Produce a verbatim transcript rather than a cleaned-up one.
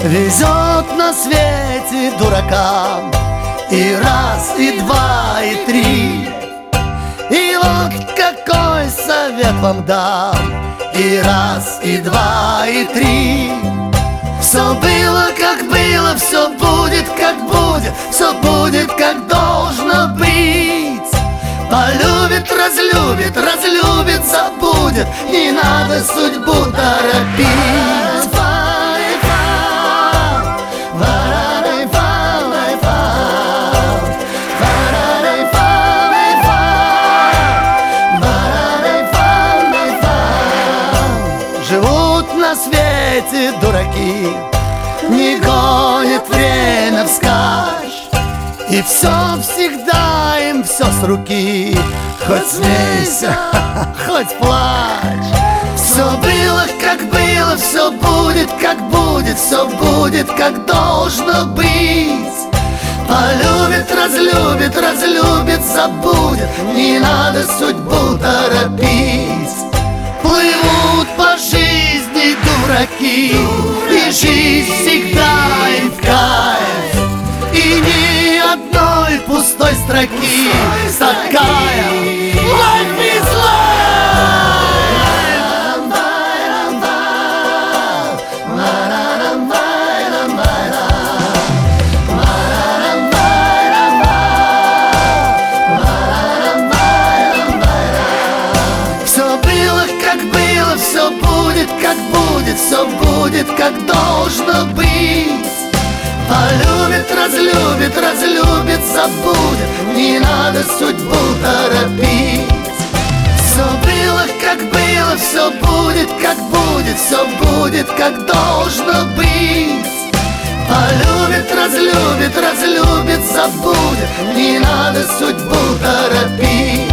Везет на свете дуракам и раз, и два, и три. И вот какой совет вам дам: и раз, и два, и три. Все было, как было, все будет, как будет, все будет, как должно быть. Полюбит, разлюбит, разлюбит, забудет, не надо судьбу торопить. Живут на свете дураки, не гонят время вскачь, и все всегда им все с руки. Хоть смейся, хоть плачь. Все было, как было, все будет, как будет, все будет, как должно быть. Полюбит, разлюбит, разлюбит, забудет, не надо судьбу торопить. Плывут по жизни дураки, и жизнь всегда им в кайф. И ни одной пустой строки, такая life is life. Все было, как было, все будет, как будет, все будет, как должно быть. Полюбит, разлюбит, разлюбит, забудет, не надо судьбу торопить. Все было, как было, все будет, как будет, все будет, как должно быть. Полюбит, разлюбит, разлюбит, забудет, не надо судьбу торопить.